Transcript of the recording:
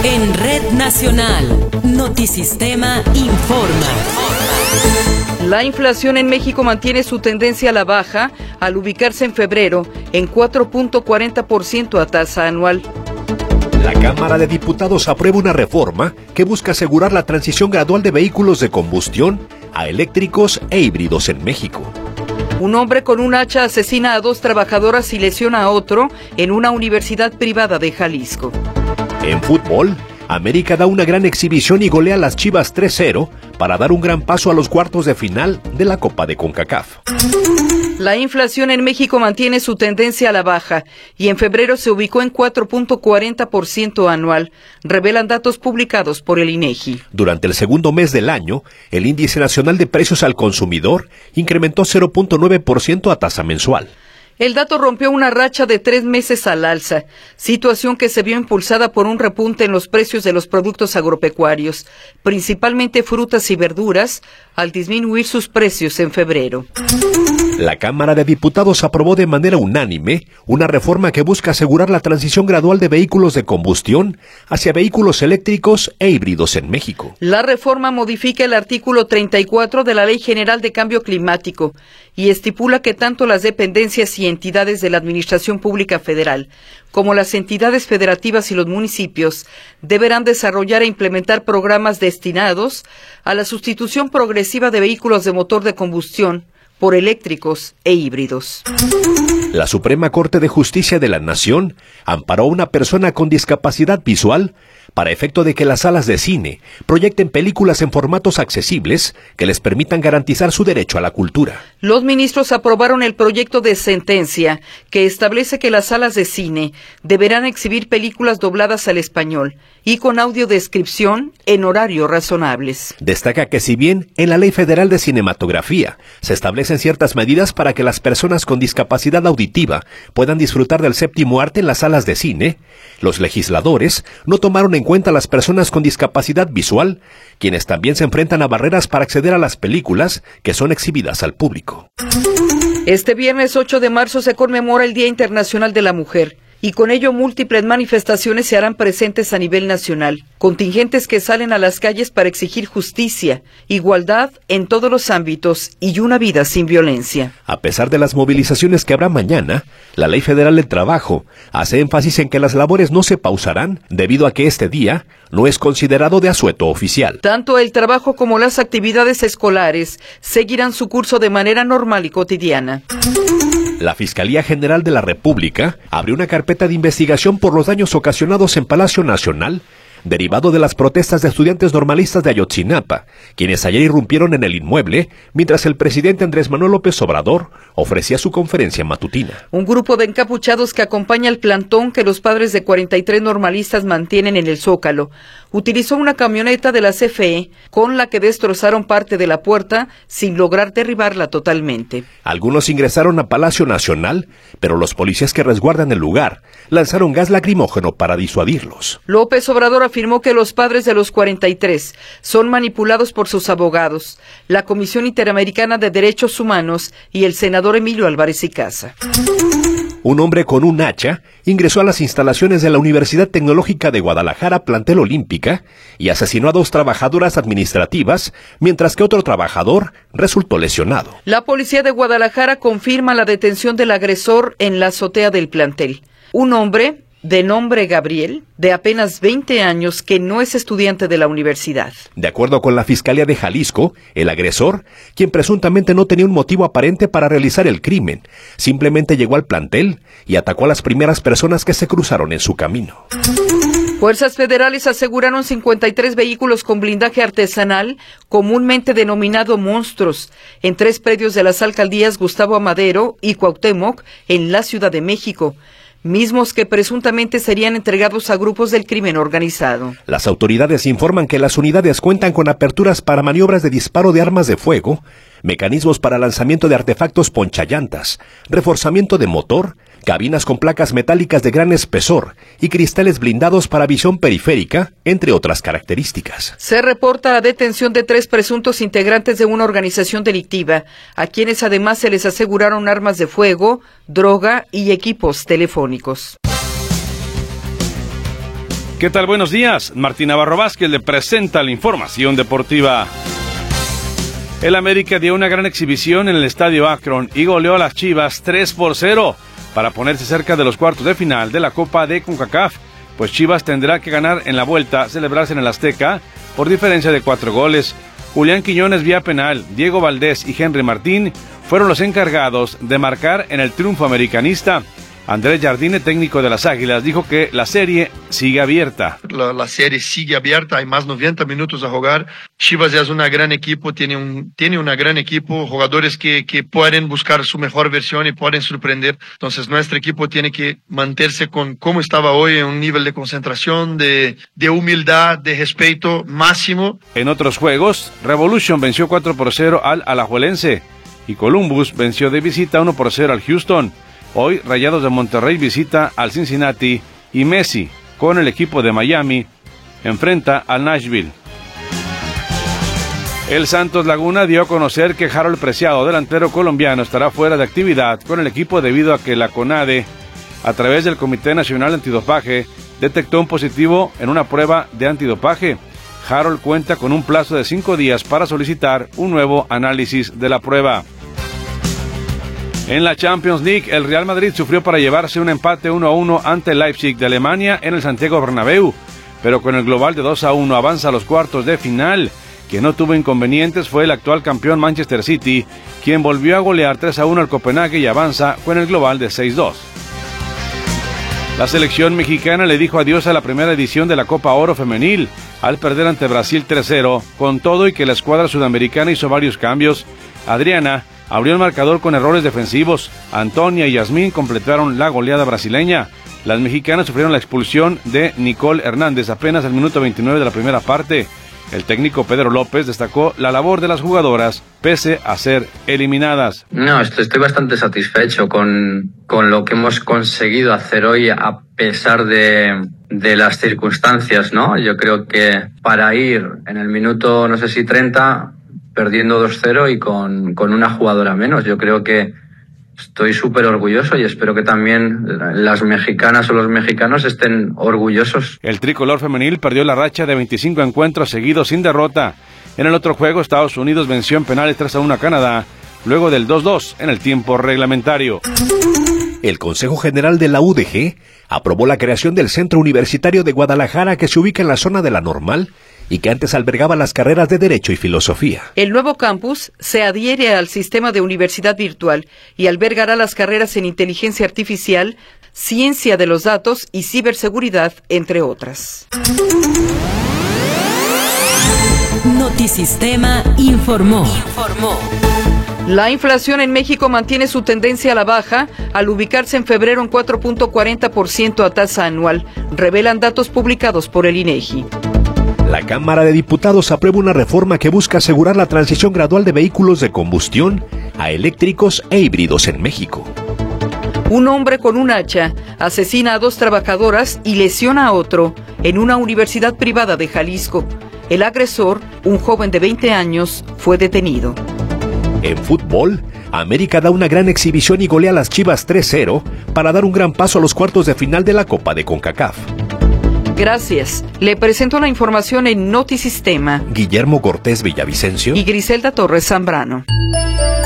En Red Nacional, Notisistema informa. La inflación en México mantiene su tendencia a la baja al ubicarse en febrero en 4.40% a tasa anual. La Cámara de Diputados aprueba una reforma que busca asegurar la transición gradual de vehículos de combustión a eléctricos e híbridos en México. Un hombre con un hacha asesina a 2 trabajadoras y lesiona a otro en una universidad privada de Jalisco. En fútbol, América da una gran exhibición y golea a las Chivas 3-0 para dar un gran paso a los cuartos de final de la Copa de CONCACAF. La inflación en México mantiene su tendencia a la baja y en febrero se ubicó en 4.40% anual, revelan datos publicados por el INEGI. Durante el segundo mes del año, el Índice Nacional de Precios al Consumidor incrementó 0.9% a tasa mensual. El dato rompió una racha de 3 meses al alza, situación que se vio impulsada por un repunte en los precios de los productos agropecuarios, principalmente frutas y verduras, al disminuir sus precios en febrero. La Cámara de Diputados aprobó de manera unánime una reforma que busca asegurar la transición gradual de vehículos de combustión hacia vehículos eléctricos e híbridos en México. La reforma modifica el artículo 34 de la Ley General de Cambio Climático y estipula que tanto las dependencias y entidades de la Administración Pública Federal como las entidades federativas y los municipios deberán desarrollar e implementar programas destinados a la sustitución progresiva de vehículos de motor de combustión por eléctricos e híbridos. La Suprema Corte de Justicia de la Nación amparó a una persona con discapacidad visual para efecto de que las salas de cine proyecten películas en formatos accesibles que les permitan garantizar su derecho a la cultura. Los ministros aprobaron el proyecto de sentencia que establece que las salas de cine deberán exhibir películas dobladas al español y con audiodescripción en horarios razonables. Destaca que si bien en la Ley Federal de Cinematografía se establecen ciertas medidas para que las personas con discapacidad auditiva puedan disfrutar del séptimo arte en las salas de cine, los legisladores no tomaron en cuenta a las personas con discapacidad visual, quienes también se enfrentan a barreras para acceder a las películas que son exhibidas al público. Este viernes 8 de marzo se conmemora el Día Internacional de la Mujer, y con ello múltiples manifestaciones se harán presentes a nivel nacional, contingentes que salen a las calles para exigir justicia, igualdad en todos los ámbitos y una vida sin violencia. A pesar de las movilizaciones que habrá mañana, la Ley Federal del Trabajo hace énfasis en que las labores no se pausarán debido a que este día no es considerado de asueto oficial. Tanto el trabajo como las actividades escolares seguirán su curso de manera normal y cotidiana. La Fiscalía General de la República abrió una carpeta de investigación por los daños ocasionados en Palacio Nacional, derivado de las protestas de estudiantes normalistas de Ayotzinapa, quienes ayer irrumpieron en el inmueble mientras el presidente Andrés Manuel López Obrador ofrecía su conferencia matutina. Un grupo de encapuchados que acompaña el plantón que los padres de 43 normalistas mantienen en el Zócalo utilizó una camioneta de la CFE con la que destrozaron parte de la puerta sin lograr derribarla totalmente. Algunos ingresaron a Palacio Nacional, pero los policías que resguardan el lugar lanzaron gas lacrimógeno para disuadirlos. López Obrador afirmó que los padres de los 43 son manipulados por sus abogados, la Comisión Interamericana de Derechos Humanos y el senador Emilio Álvarez y Casa. Un hombre con un hacha ingresó a las instalaciones de la Universidad Tecnológica de Guadalajara, plantel Olímpica, y asesinó a 2 trabajadoras administrativas, mientras que otro trabajador resultó lesionado. La policía de Guadalajara confirma la detención del agresor en la azotea del plantel. Un hombre de nombre Gabriel, de apenas 20 años, que no es estudiante de la universidad. De acuerdo con la Fiscalía de Jalisco, el agresor, quien presuntamente no tenía un motivo aparente para realizar el crimen, simplemente llegó al plantel y atacó a las primeras personas que se cruzaron en su camino. Fuerzas federales aseguraron 53 vehículos con blindaje artesanal, comúnmente denominado monstruos, en 3 predios de las alcaldías Gustavo Amadero y Cuauhtémoc, en la Ciudad de México, mismos que presuntamente serían entregados a grupos del crimen organizado. Las autoridades informan que las unidades cuentan con aperturas para maniobras de disparo de armas de fuego, mecanismos para lanzamiento de artefactos ponchallantas, reforzamiento de motor, cabinas con placas metálicas de gran espesor y cristales blindados para visión periférica, entre otras características. Se reporta la detención de 3 presuntos integrantes de una organización delictiva, a quienes además se les aseguraron armas de fuego, droga y equipos telefónicos. ¿Qué tal? Buenos días. Martín Navarro Vázquez le presenta la información deportiva. El América dio una gran exhibición en el Estadio Akron y goleó a las Chivas 3-0 para ponerse cerca de los cuartos de final de la Copa de CONCACAF, pues Chivas tendrá que ganar en la vuelta, celebrarse en el Azteca por diferencia de 4 goles. Julián Quiñones vía penal, Diego Valdés y Henry Martín fueron los encargados de marcar en el triunfo americanista. Andrés Jardine, técnico de las Águilas, dijo que la serie sigue abierta. La serie sigue abierta, hay más 90 minutos a jugar. Chivas es un gran equipo, tiene un gran equipo, jugadores que pueden buscar su mejor versión y pueden sorprender. Entonces nuestro equipo tiene que mantenerse con como estaba hoy, en un nivel de concentración, de humildad, de respeto máximo. En otros juegos, Revolution venció 4-0 al Alajuelense y Columbus venció de visita 1-0 al Houston. Hoy, Rayados de Monterrey visita al Cincinnati y Messi, con el equipo de Miami, enfrenta al Nashville. El Santos Laguna dio a conocer que Harold Preciado, delantero colombiano, estará fuera de actividad con el equipo debido a que la CONADE, a través del Comité Nacional Antidopaje, detectó un positivo en una prueba de antidopaje. Harold cuenta con un plazo de 5 días para solicitar un nuevo análisis de la prueba. En la Champions League, el Real Madrid sufrió para llevarse un empate 1-1 ante el Leipzig de Alemania en el Santiago Bernabéu, pero con el global de 2-1 avanza a los cuartos de final. Quien no tuvo inconvenientes fue el actual campeón Manchester City, quien volvió a golear 3-1 al Copenhague y avanza con el global de 6-2. La selección mexicana le dijo adiós a la primera edición de la Copa Oro Femenil, al perder ante Brasil 3-0, con todo y que la escuadra sudamericana hizo varios cambios. Adriana abrió el marcador con errores defensivos. Antonia y Yasmín completaron la goleada brasileña. Las mexicanas sufrieron la expulsión de Nicole Hernández apenas al minuto 29 de la primera parte. El técnico Pedro López destacó la labor de las jugadoras pese a ser eliminadas. No, estoy bastante satisfecho con lo que hemos conseguido hacer hoy a pesar de las circunstancias, ¿no? Yo creo que para ir en el minuto, no sé si 30... perdiendo 2-0 y con una jugadora menos. Yo creo que estoy súper orgulloso y espero que también las mexicanas o los mexicanos estén orgullosos. El tricolor femenil perdió la racha de 25 encuentros seguidos sin derrota. En el otro juego, Estados Unidos venció en penales 3-1 a Canadá, luego del 2-2 en el tiempo reglamentario. El Consejo General de la UDG aprobó la creación del Centro Universitario de Guadalajara, que se ubica en la zona de la Normal y que antes albergaba las carreras de Derecho y Filosofía. El nuevo campus se adhiere al sistema de universidad virtual y albergará las carreras en Inteligencia Artificial, Ciencia de los Datos y Ciberseguridad, entre otras. Notisistema informó. La inflación en México mantiene su tendencia a la baja al ubicarse en febrero en 4.40% a tasa anual, revelan datos publicados por el INEGI. La Cámara de Diputados aprueba una reforma que busca asegurar la transición gradual de vehículos de combustión a eléctricos e híbridos en México. Un hombre con un hacha asesina a 2 trabajadoras y lesiona a otro en una universidad privada de Jalisco. El agresor, un joven de 20 años, fue detenido. En fútbol, América da una gran exhibición y golea a las Chivas 3-0 para dar un gran paso a los cuartos de final de la Copa de CONCACAF. Gracias. Le presento la información en Notisistema. Guillermo Cortés Villavicencio y Griselda Torres Zambrano.